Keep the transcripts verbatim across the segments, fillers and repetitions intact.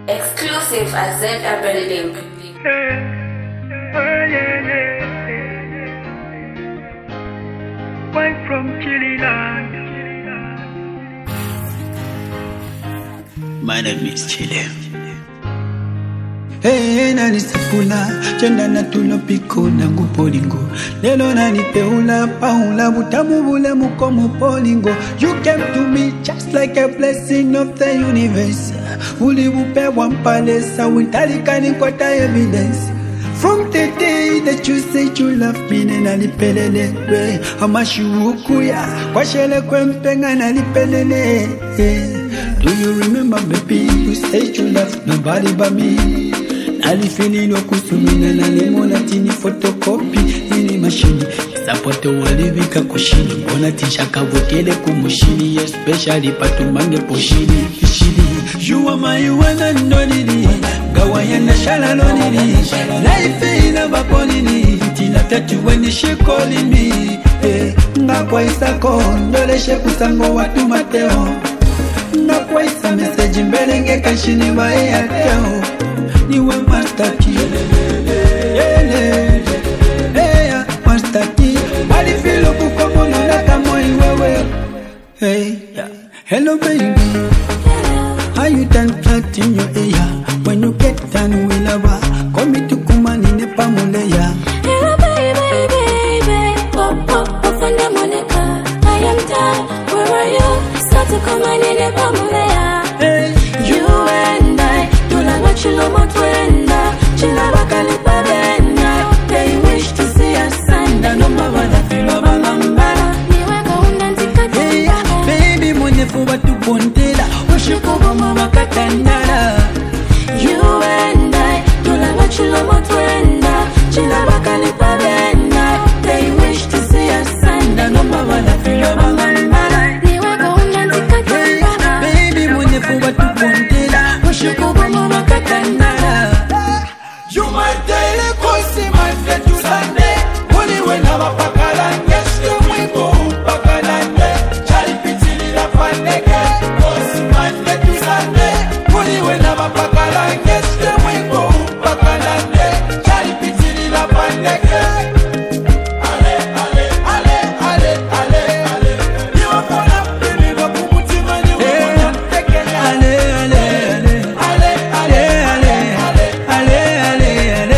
Exclusive at Zeta Building. Wife from Chililand. My name is Chile. Hey, nani sifula, chenda na tulopiko na ngupolingo. Lelo nani peula, paula, butamu bule mukomo polingo. You came to me just like a blessing of the universe. Uli bupe wampalesa, wintalikani kwata evidence. From the day that you said you love me, nani pelele, amashukuya, kwa shele kwempenga nani pelele. Do you remember, baby, you said you love nobody but me. Alifini no kusumina na limona tini photocopy ini machine sapote walivika kushini mbona tishaka votele kumushini especially patumange poshini fishini you are my one and only gawaya na shala lonili life ina vaponini tina tatu when she calling me eh ngakwa isako ndole she kusango watu mateo ngakwa isa message mbelenge kashini wa airtel niwe master key, hey, master key. Bali feel up kuko na laka moi wewe. Hey, hello baby. How you done flat in your ear? When you get done with lava, call me to come and in the pamuleya. Hello baby, baby, oh oh oh, Fanda Monica. I am done. Where are you? Start to come and in the pamuleya. Hey, you and I. Chilo motwenda, chila bakali pabenda. They wish to see us sanda, no mabada filo balambala. Niwe kaunda ntikati. Hey, baby, mwenefu watu bondela, ushuko goma wakatandala. You and I, tulanga chilo motwenda, chila bakali pabenda. They wish to see us sanda, no mabada filo balambala. Niwe kaunda ntikati. Hey, baby, mwenefu watu bondela, ushuko goma wakatandala. You might tell a cosi, my friend, to Sunday. Only when I'm a pakalan, yes, you will go pakalan. Charlie Pitini, la Pandeke, cosi, my friend, to Sunday. Only when I'm a pakalan, yes, you will go pakalan. Charlie Pitini, la Pandeke. Ale, ale, ale, ale, ale, ale. You are for that, baby, but Pumutima, you are not taking it. Ale, ale, ale, ale, ale, ale, ale.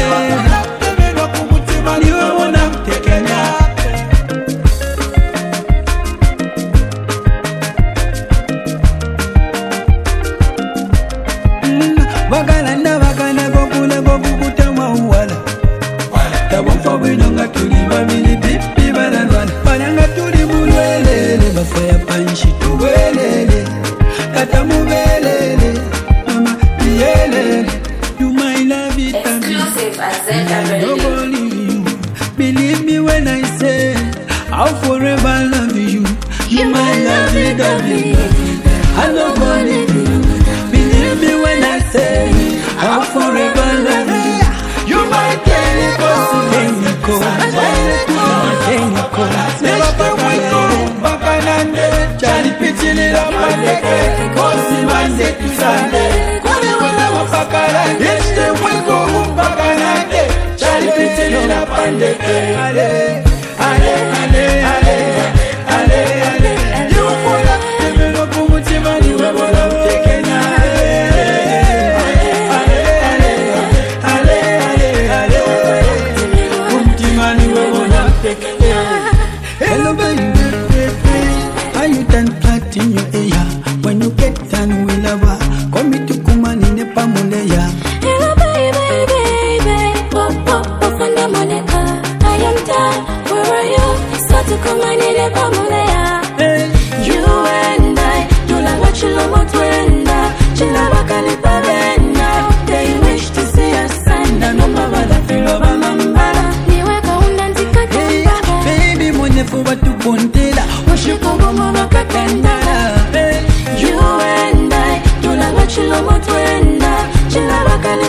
Wagalanda bagana gokule gokukuta mawala Tabonfa winonga tuli babili pipi balalwana Balanga tuli mulwelele bafaya panshi tuwelele Tata mubelele Mama biyelele You my love it Exclusive at Zeta I don't Building. believe you Believe me when I say I'll forever love you You my love it I don't believe you Believe me when I say I'll forever love you. You might get it, Teniko, Teniko, never forget Bakanande, Charlie Pitini, la Pandeke, Kosi Mande to Sunday. Kone wala wapakala, yes, they will go Bakanande, Charlie Pitini, la Pandeke. Ale, ale, ale, ale, ale, ale. You for that, you know, Pumutima, you will not take it. hello baby, how you done flat in your ear? When you get done with lava, call me to come and in the pamuleya. Hello baby, baby, oh oh oh, Fanda Monica. I am done. Where are you? Start to come and in the pamuleya. Hey, you and I, tulanga chilo motwenda, chila bakali pabenda. They wish to see us sanda, no mabada filo balambala. Niwe kaunda ntikati. hey, baby, mwenefu watu bondela, Ushuko goma wakatandala. hey, You and I, tulanga chilo motwenda, chila bakali